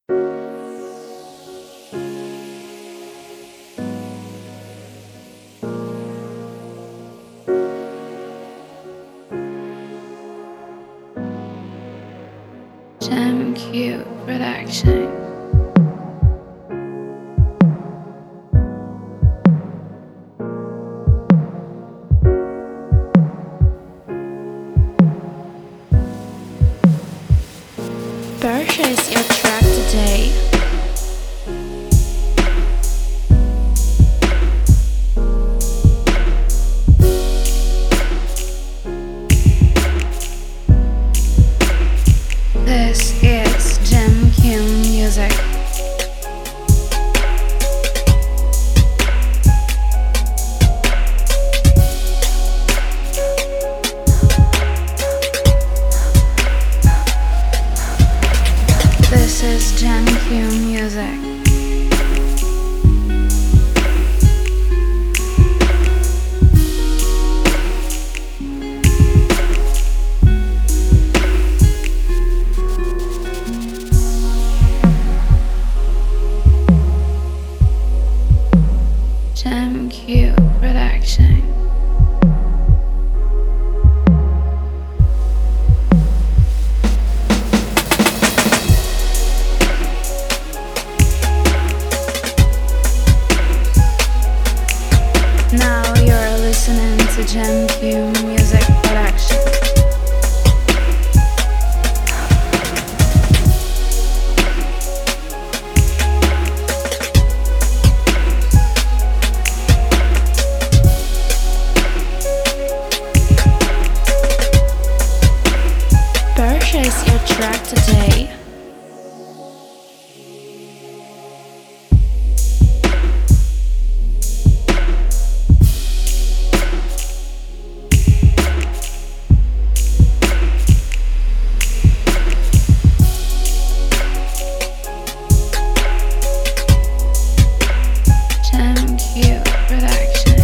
Jam Q Production. Purchase your track today. This is Jam Q Music. This is Jam Q Music. Jam Q Production. Now you're listening to Jam Q Music Production. Purchase your track today. Jam Q Production.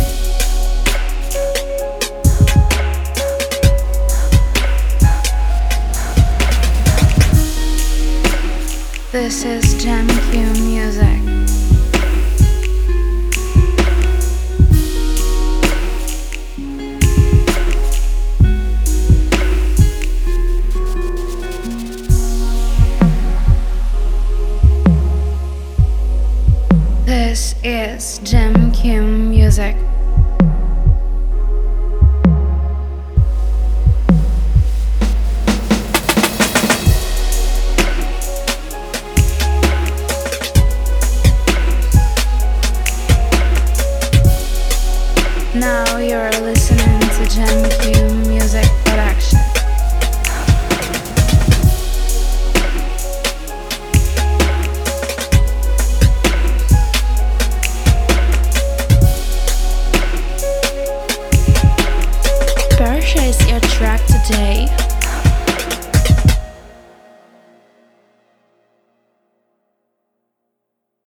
This is Jam Q Music. This is Jam Q Music. Now you're listening to Jam Q Music Production. Purchase your track today.